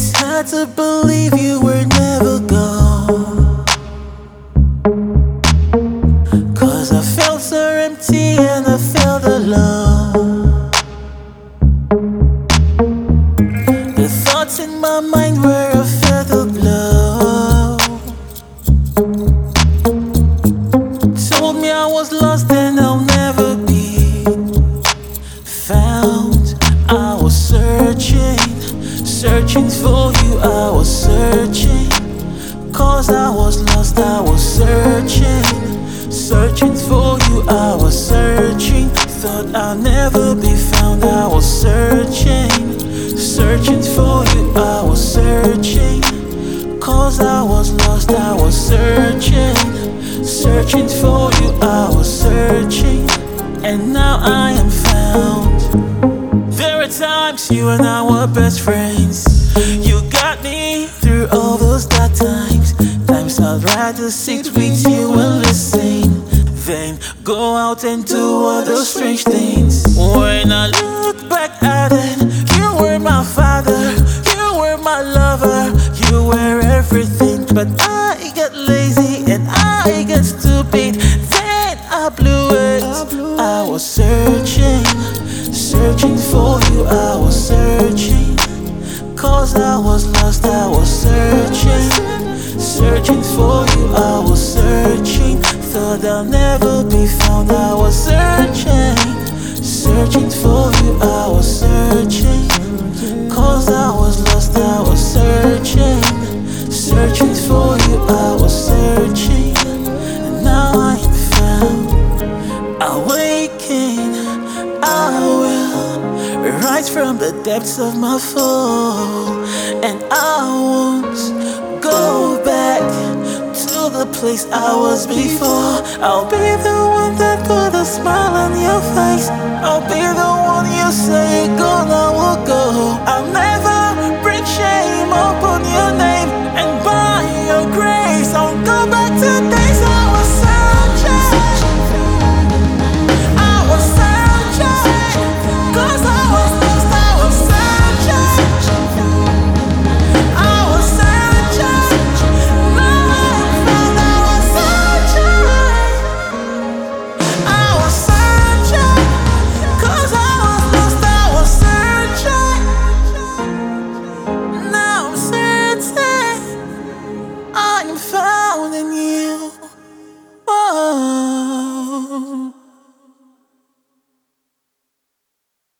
Had to believe you were never gone, 'cause I felt so empty and I felt alone. The thoughts in my mind were a feather blow. Told me I was lost and I'll never be found. I was searching for you. I was searching, 'cause I was lost. I was searching for you. I was searching, thought I'll never be found. I was searching for you. I was searching, 'cause I was lost. I was searching for you. I was searching, and now I am found. There are times you and I were best friends. You got me through all those dark times. Times I'd rather sit with you and listen than go out and do other strange things. When I look back at it, you were my father, you were my lover, you were everything. But I got lazy and I got stupid, then I blew it. I was searching for you. I was searching, 'cause I was lost. I was searching for you. I was searching, thought I'll never be found. I was searching for you. I was searching, 'cause I was lost. I was searching for you. I was searching, and now I am found. Awaken, I will rise from the depths of my fall, and I won't go back to the place I was before. I'll be the one that put a smile on your face. I'll be the one you say gonna